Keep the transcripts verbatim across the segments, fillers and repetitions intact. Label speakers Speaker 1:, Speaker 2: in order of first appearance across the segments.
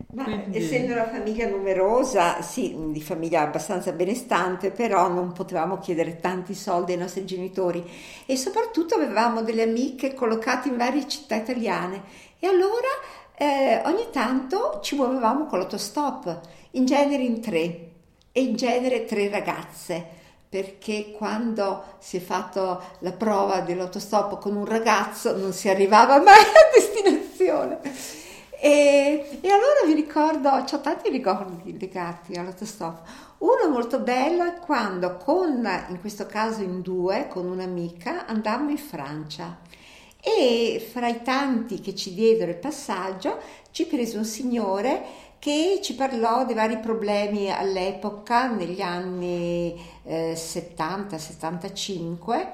Speaker 1: Ma
Speaker 2: Quindi
Speaker 1: essendo una famiglia numerosa, sì, di famiglia abbastanza benestante, però non potevamo chiedere tanti soldi ai nostri genitori e soprattutto avevamo delle amiche collocate in varie città italiane e allora eh, ogni tanto ci muovevamo con l'autostop, in genere in tre e in genere tre ragazze. Perché quando si è fatto la prova dell'autostop con un ragazzo non si arrivava mai a destinazione. E, e allora vi ricordo, ho tanti ricordi legati all'autostop. Uno molto bello è quando con, in questo caso in due, con un'amica, andammo in Francia e fra i tanti che ci diedero il passaggio ci prese un signore che ci parlò dei vari problemi all'epoca, negli anni eh, settanta settantacinque,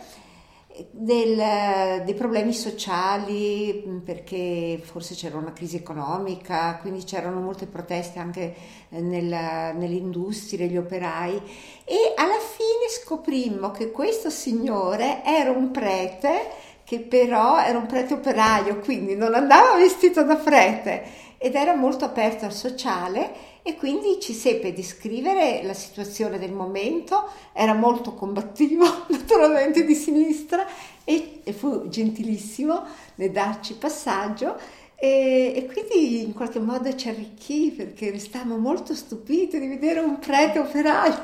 Speaker 1: del- dei problemi sociali, mh, perché forse c'era una crisi economica, quindi c'erano molte proteste anche eh, nella- nelle industrie, gli operai. E alla fine scoprimmo che questo signore era un prete, che però era un prete operaio, quindi non andava vestito da prete ed era molto aperto al sociale e quindi ci seppe descrivere la situazione del momento, era molto combattivo, naturalmente di sinistra, e, e fu gentilissimo nel darci passaggio e, e quindi in qualche modo ci arricchì perché restammo molto stupiti di vedere un prete operaio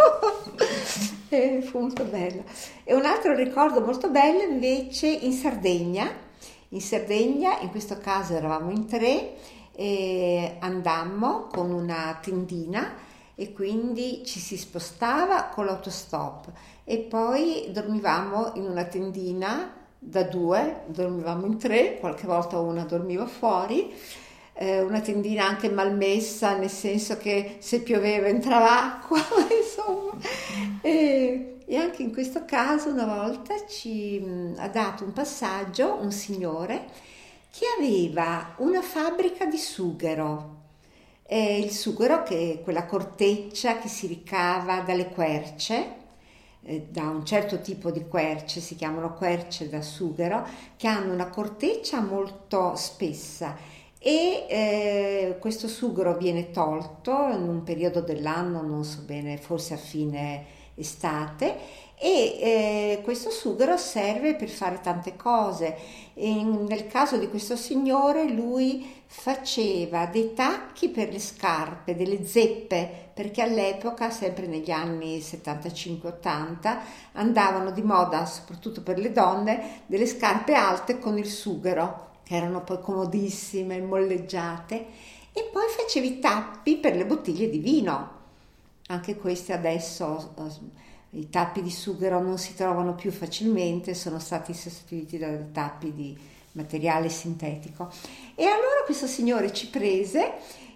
Speaker 1: e fu molto bello. E un altro ricordo molto bello invece in Sardegna, in Sardegna in questo caso eravamo in tre e andammo con una tendina e quindi ci si spostava con l'autostop e poi dormivamo in una tendina da due, dormivamo in tre, qualche volta una dormiva fuori, eh, una tendina anche malmessa, nel senso che se pioveva entrava acqua, insomma. E, e anche in questo caso una volta ci mh, ha dato un passaggio un signore che aveva una fabbrica di sughero. Eh, il sughero che è quella corteccia che si ricava dalle querce, eh, da un certo tipo di querce, si chiamano querce da sughero, che hanno una corteccia molto spessa e eh, questo sughero viene tolto in un periodo dell'anno, non so bene, forse a fine estate e eh, questo sughero serve per fare tante cose. E nel caso di questo signore lui faceva dei tacchi per le scarpe, delle zeppe, perché all'epoca, sempre negli anni settantacinque ottanta, andavano di moda, soprattutto per le donne, delle scarpe alte con il sughero, che erano poi comodissime, molleggiate, e poi facevi i tappi per le bottiglie di vino. Anche questi adesso, eh, i tappi di sughero non si trovano più facilmente, sono stati sostituiti da tappi di materiale sintetico. E allora questo signore ci prese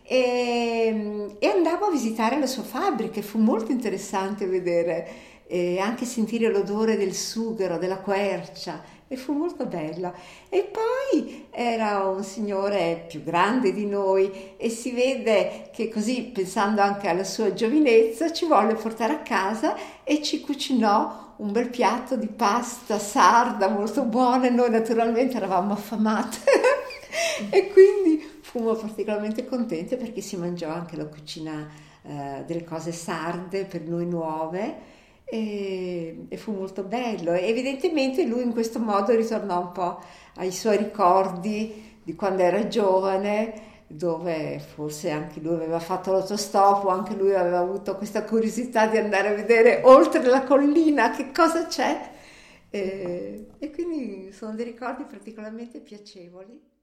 Speaker 1: e, e andavo a visitare la sua fabbrica e fu molto interessante vedere e anche sentire l'odore del sughero, della quercia e fu molto bello. E poi era un signore più grande di noi e si vede che così, pensando anche alla sua giovinezza, ci volle portare a casa e ci cucinò un bel piatto di pasta sarda molto buona e noi naturalmente eravamo affamate e quindi fummo particolarmente contente perché si mangiò anche la cucina eh, delle cose sarde per noi nuove e, e fu molto bello. E evidentemente lui in questo modo ritornò un po' ai suoi ricordi di quando era giovane, dove forse anche lui aveva fatto l'autostop o anche lui aveva avuto questa curiosità di andare a vedere oltre la collina che cosa c'è. E, e quindi sono dei ricordi particolarmente piacevoli.